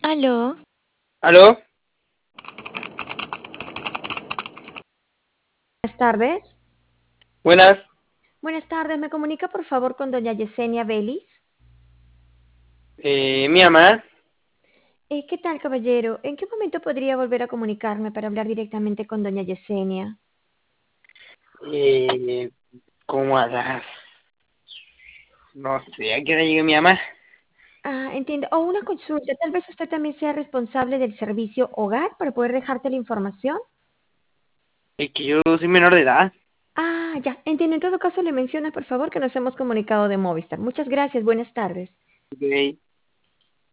Aló, ¿Aló? buenas tardes. Buenas. Buenas tardes, ¿me comunica por favor con doña Yesenia Vélez? Mi mamá. ¿Qué tal, caballero? ¿En qué momento podría volver a comunicarme para hablar directamente con doña Yesenia? Eh, ¿Cómo a las? No sé, ¿a qué hora llega mi mamá? Ah, entiendo. O una consulta, tal vez usted también sea responsable del servicio hogar para poder dejarte la información. Es que yo soy menor de edad. Ah, ya, entiendo. En todo caso, le menciona por favor que nos hemos comunicado de Movistar. Muchas gracias, buenas tardes. Ok.